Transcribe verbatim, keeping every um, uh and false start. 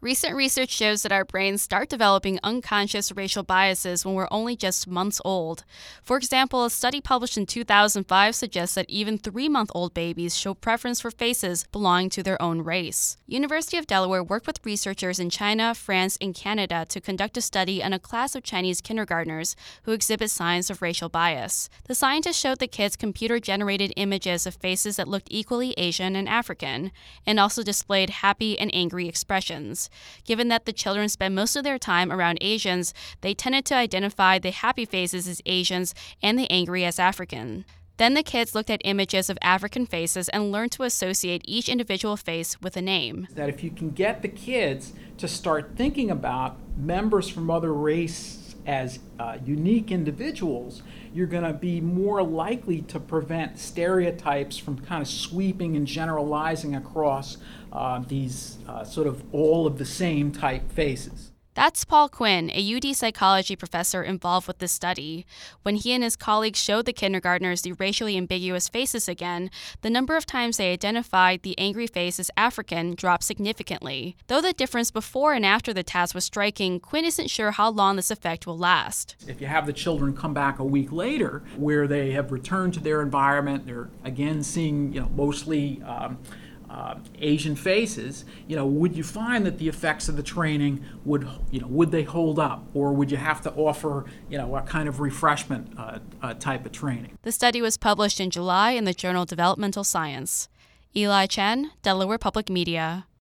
Recent research shows that our brains start developing unconscious racial biases when we're only just months old. For example, a study published in two thousand five suggests that even three-month-old babies show preference for faces belonging to their own race. University of Delaware worked with researchers in China, France, and Canada to conduct a study on a class of Chinese kindergartners who exhibit signs of racial bias. The scientists showed the kids computer-generated images of faces that looked equally Asian and African, and also displayed happy and angry expressions. Given that the children spend most of their time around Asians, they tended to identify the happy faces as Asians and the angry as African. Then the kids looked at images of African faces and learned to associate each individual face with a name. That if you can get the kids to start thinking about members from other races as uh, unique individuals, you're going to be more likely to prevent stereotypes from kind of sweeping and generalizing across uh, these uh, sort of all of the same type faces. That's Paul Quinn, a U D psychology professor involved with this study. When he and his colleagues showed the kindergartners the racially ambiguous faces again, the number of times they identified the angry face as African dropped significantly. Though the difference before and after the task was striking, Quinn isn't sure how long this effect will last. If you have the children come back a week later, where they have returned to their environment, they're again seeing, you know, mostly um, Uh, Asian faces, you know, would you find that the effects of the training would, you know, would they hold up, or would you have to offer, you know, a kind of refreshment uh, uh, type of training? The study was published in July in the journal Developmental Science. Eli Chen, Delaware Public Media.